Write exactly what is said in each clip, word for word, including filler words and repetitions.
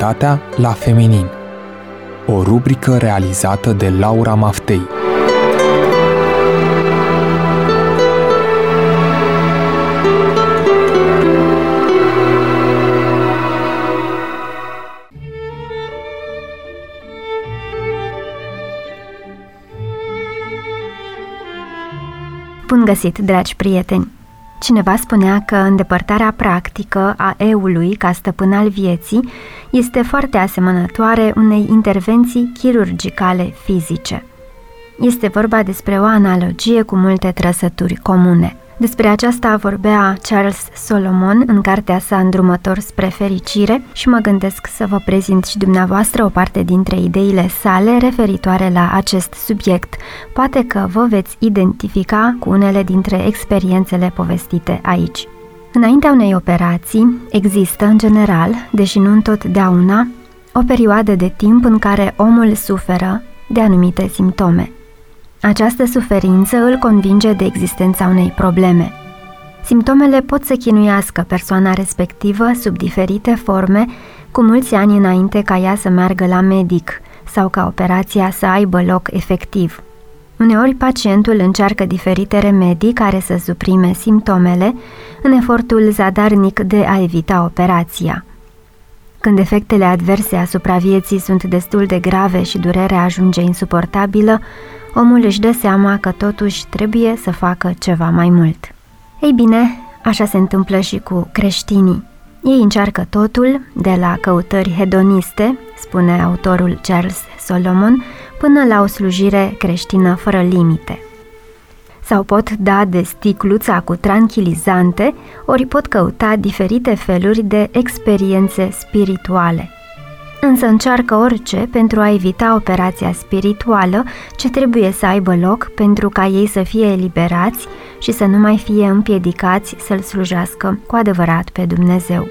sexualitatea la feminin. O rubrică realizată de Laura Maftei. Bun găsit, dragi prieteni! Cineva spunea că îndepărtarea practică a eului ca stăpân al vieții este foarte asemănătoare unei intervenții chirurgicale fizice. Este vorba despre o analogie cu multe trăsături comune. Despre aceasta vorbea Charles Solomon în cartea sa Îndrumător spre fericire și mă gândesc să vă prezint și dumneavoastră o parte dintre ideile sale referitoare la acest subiect. Poate că vă veți identifica cu unele dintre experiențele povestite aici. Înaintea unei operații există, în general, deși nu întotdeauna, o perioadă de timp în care omul suferă de anumite simptome. Această suferință îl convinge de existența unei probleme. Simptomele pot să chinuiască persoana respectivă sub diferite forme, cu mulți ani înainte ca ea să meargă la medic sau ca operația să aibă loc efectiv. Uneori pacientul încearcă diferite remedii care să suprime simptomele în efortul zadarnic de a evita operația. Când efectele adverse asupra vieții sunt destul de grave și durerea ajunge insuportabilă, omul își dă seama că totuși trebuie să facă ceva mai mult. Ei bine, așa se întâmplă și cu creștinii. Ei încearcă totul, de la căutări hedoniste, spune autorul Charles Solomon, până la o slujire creștină fără limite. Sau pot da de sticluța cu tranquilizante, ori pot căuta diferite feluri de experiențe spirituale. Însă încearcă orice pentru a evita operația spirituală ce trebuie să aibă loc pentru ca ei să fie eliberați și să nu mai fie împiedicați să-L slujească cu adevărat pe Dumnezeu.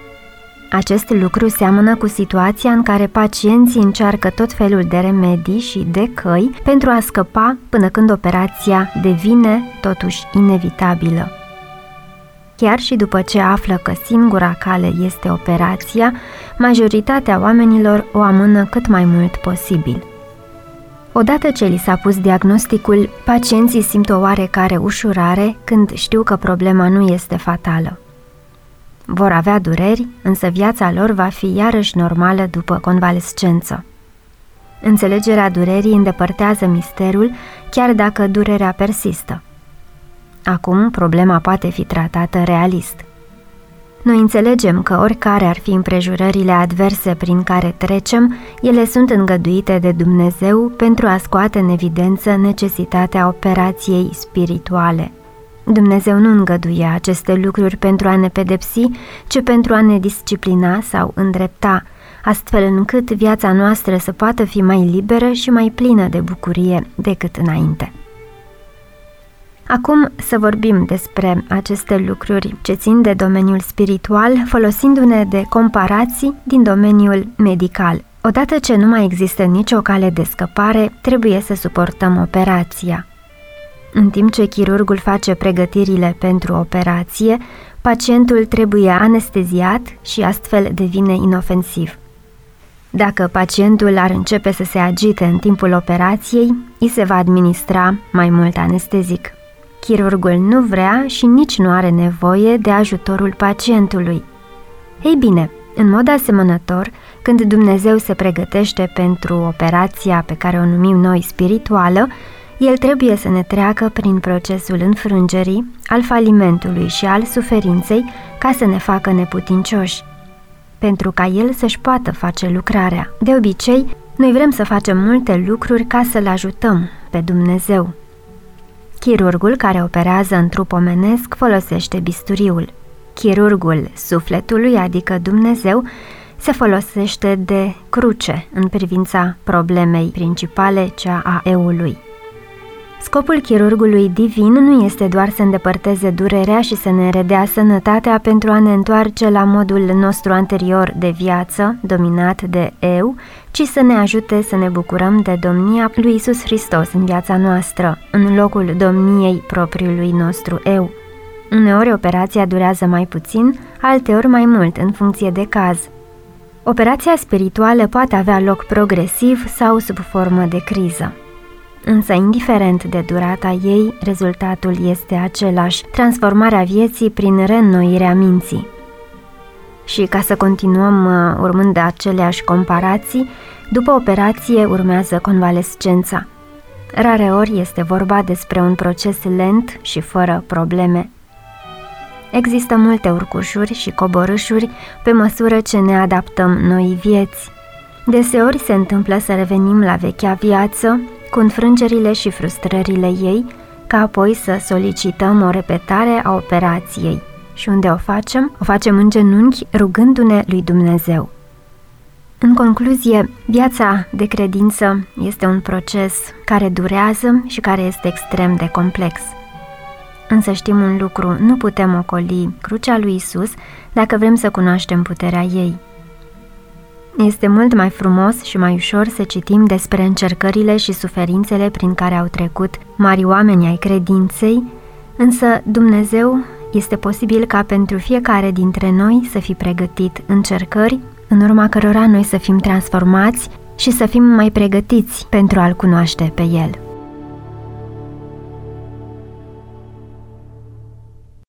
Acest lucru seamănă cu situația în care pacienții încearcă tot felul de remedii și de căi pentru a scăpa până când operația devine totuși inevitabilă. Chiar și după ce află că singura cale este operația, majoritatea oamenilor o amână cât mai mult posibil. Odată ce li s-a pus diagnosticul, pacienții simt o oarecare ușurare când știu că problema nu este fatală. Vor avea dureri, însă viața lor va fi iarăși normală după convalescență. Înțelegerea durerii îndepărtează misterul, chiar dacă durerea persistă. Acum, problema poate fi tratată realist. Noi înțelegem că oricare ar fi împrejurările adverse prin care trecem, ele sunt îngăduite de Dumnezeu pentru a scoate în evidență necesitatea operației spirituale. Dumnezeu nu îngăduie aceste lucruri pentru a ne pedepsi, ci pentru a ne disciplina sau îndrepta, astfel încât viața noastră să poată fi mai liberă și mai plină de bucurie decât înainte. Acum să vorbim despre aceste lucruri ce țin de domeniul spiritual, folosindu-ne de comparații din domeniul medical. Odată ce nu mai există nicio cale de scăpare, trebuie să suportăm operația. În timp ce chirurgul face pregătirile pentru operație, pacientul trebuie anesteziat și astfel devine inofensiv. Dacă pacientul ar începe să se agite în timpul operației, îi se va administra mai mult anestezic. Chirurgul nu vrea și nici nu are nevoie de ajutorul pacientului. Ei bine, în mod asemănător, când Dumnezeu se pregătește pentru operația pe care o numim noi spirituală, El trebuie să ne treacă prin procesul înfrângerii, al falimentului și al suferinței ca să ne facă neputincioși, pentru ca El să-și poată face lucrarea. De obicei, noi vrem să facem multe lucruri ca să-L ajutăm pe Dumnezeu. Chirurgul care operează în trup omenesc folosește bisturiul. Chirurgul sufletului, adică Dumnezeu, se folosește de cruce în privința problemei principale, cea a eului. Scopul chirurgului divin nu este doar să îndepărteze durerea și să ne redea sănătatea pentru a ne întoarce la modul nostru anterior de viață, dominat de eu, ci să ne ajute să ne bucurăm de domnia lui Iisus Hristos în viața noastră, în locul domniei propriului nostru eu. Uneori operația durează mai puțin, alteori mai mult, în funcție de caz. Operația spirituală poate avea loc progresiv sau sub formă de criză. Însă, indiferent de durata ei, rezultatul este același, transformarea vieții prin reînnoirea minții. Și ca să continuăm urmând aceleași comparații, după operație urmează convalescența. Rareori este vorba despre un proces lent și fără probleme. Există multe urcușuri și coborâșuri pe măsură ce ne adaptăm noi vieți. Deseori se întâmplă să revenim la vechea viață, cu înfrângerile și frustrările ei, ca apoi să solicităm o repetare a operației. Și unde o facem? O facem în genunchi, rugându-ne lui Dumnezeu. În concluzie, viața de credință este un proces care durează și care este extrem de complex. Însă știm un lucru, nu putem ocoli crucea lui Isus dacă vrem să cunoaștem puterea ei. Este mult mai frumos și mai ușor să citim despre încercările și suferințele prin care au trecut mari oameni ai credinței, însă Dumnezeu este posibil ca pentru fiecare dintre noi să fi pregătit încercări, în urma cărora noi să fim transformați și să fim mai pregătiți pentru a-L cunoaște pe El.